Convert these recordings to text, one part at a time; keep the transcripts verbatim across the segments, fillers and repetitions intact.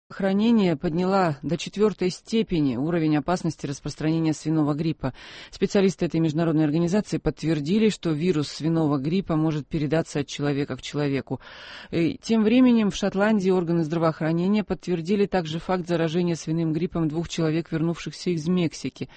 Здравоохранение подняла до четвертой степени уровень опасности распространения свиного гриппа. Специалисты этой международной организации подтвердили, что вирус свиного гриппа может передаться от человека к человеку. И тем временем в Шотландии органы здравоохранения подтвердили также факт заражения свиным гриппом двух человек, вернувшихся из Мексики.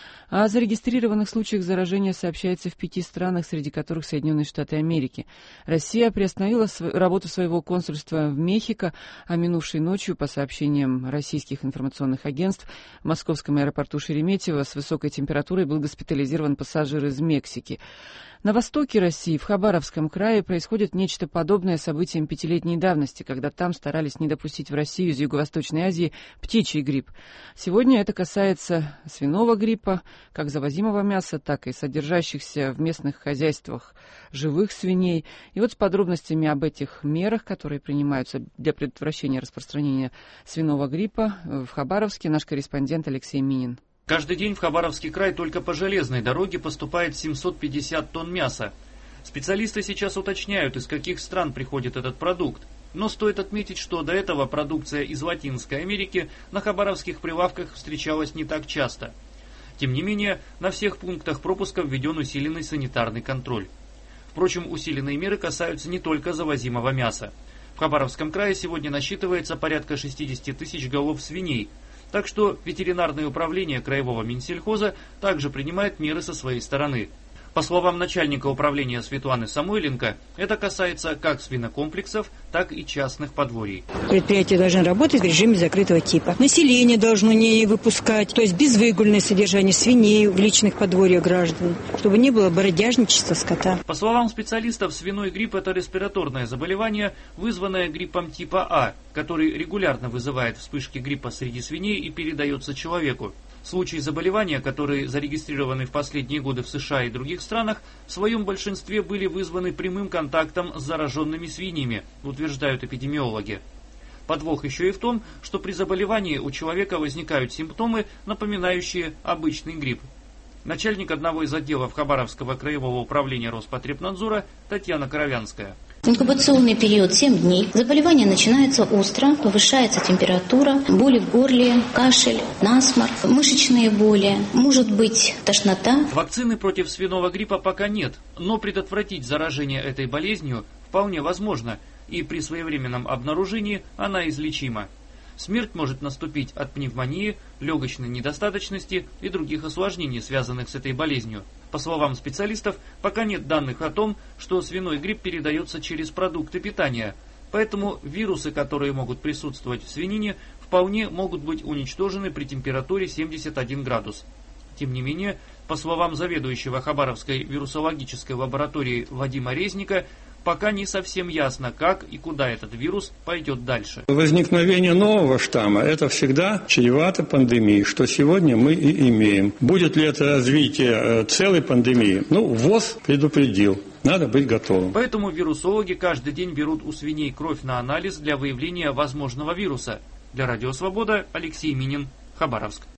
О зарегистрированных случаях заражения сообщается в пяти странах, среди которых Соединенные Штаты Америки. Россия приостановила работу своего консульства в Мехико, а минувшей ночью, по сообщениям российских информационных агентств, в московском аэропорту Шереметьево с высокой температурой был госпитализирован пассажир из Мексики. На востоке России, в Хабаровском крае, происходит нечто подобное событиям пятилетней давности, когда там старались не допустить в Россию из Юго-Восточной Азии птичий грипп. Сегодня это касается свиного гриппа, как завозимого мяса, так и содержащихся в местных хозяйствах живых свиней. И вот с подробностями об этих мерах, которые принимаются для предотвращения распространения свиного гриппа в Хабаровске, наш корреспондент Алексей Минин. Каждый день в Хабаровский край только по железной дороге поступает семьсот пятьдесят тонн мяса. Специалисты сейчас уточняют, из каких стран приходит этот продукт. Но стоит отметить, что до этого продукция из Латинской Америки на хабаровских прилавках встречалась не так часто. Тем не менее, на всех пунктах пропуска введен усиленный санитарный контроль. Впрочем, усиленные меры касаются не только завозимого мяса. В Хабаровском крае сегодня насчитывается порядка шестьдесят тысяч голов свиней. Так что ветеринарное управление краевого Минсельхоза также принимает меры со своей стороны. По словам начальника управления Светланы Самойленко, это касается как свинокомплексов, так и частных подворий. Предприятие должно работать в режиме закрытого типа. Население должно не выпускать, то есть безвыгульное содержание свиней в личных подворьях граждан, чтобы не было бродяжничества скота. По словам специалистов, свиной грипп – это респираторное заболевание, вызванное гриппом типа А, который регулярно вызывает вспышки гриппа среди свиней и передается человеку. Случаи заболевания, которые зарегистрированы в последние годы в США и других странах, в своем большинстве были вызваны прямым контактом с зараженными свиньями, утверждают эпидемиологи. Подвох еще и в том, что при заболевании у человека возникают симптомы, напоминающие обычный грипп. Начальник одного из отделов Хабаровского краевого управления Роспотребнадзора Татьяна Коровянская. Инкубационный период семь дней. Заболевание начинается остро, повышается температура, боли в горле, кашель, насморк, мышечные боли, может быть тошнота. Вакцины против свиного гриппа пока нет, но предотвратить заражение этой болезнью вполне возможно, и при своевременном обнаружении она излечима. Смерть может наступить от пневмонии, легочной недостаточности и других осложнений, связанных с этой болезнью. По словам специалистов, пока нет данных о том, что свиной грипп передается через продукты питания, поэтому вирусы, которые могут присутствовать в свинине, вполне могут быть уничтожены при температуре семьдесят один градус. Тем не менее, по словам заведующего Хабаровской вирусологической лаборатории Вадима Резника, пока не совсем ясно, как и куда этот вирус пойдет дальше. Возникновение нового штамма – это всегда чревато пандемией, что сегодня мы и имеем. Будет ли это развитие целой пандемии? Ну, ВОЗ предупредил. Надо быть готовым. Поэтому вирусологи каждый день берут у свиней кровь на анализ для выявления возможного вируса. Для Радио Свобода Алексей Минин, Хабаровск.